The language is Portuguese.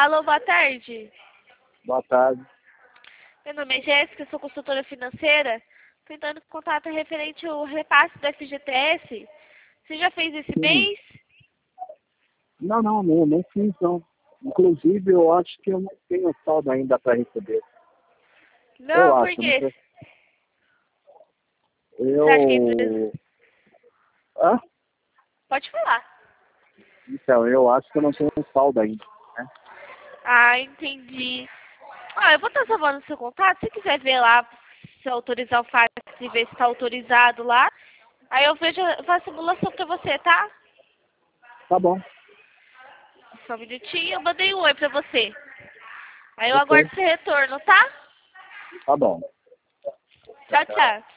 Alô, boa tarde. Boa tarde. Meu nome é Jéssica, sou consultora financeira. Estou entrando em contato referente ao repasse do FGTS. Você já fez esse Sim. mês? Não fiz não. Inclusive, eu acho que eu não tenho saldo ainda para receber. Não, Eu por acho, não quê? sei. Você acha que a empresa... Hã? Pode falar. Então, eu acho que eu não tenho saldo ainda, né? Ah, entendi. Ah, eu vou estar salvando o seu contato. Se quiser ver lá, se autorizar o fax e ver se está autorizado lá, aí eu vejo, eu faço a simulação para você, tá? Tá bom, Só um minutinho, eu mandei um oi para você. Aí eu ok. aguardo seu retorno, tá? Tá bom. Tchau, tchau.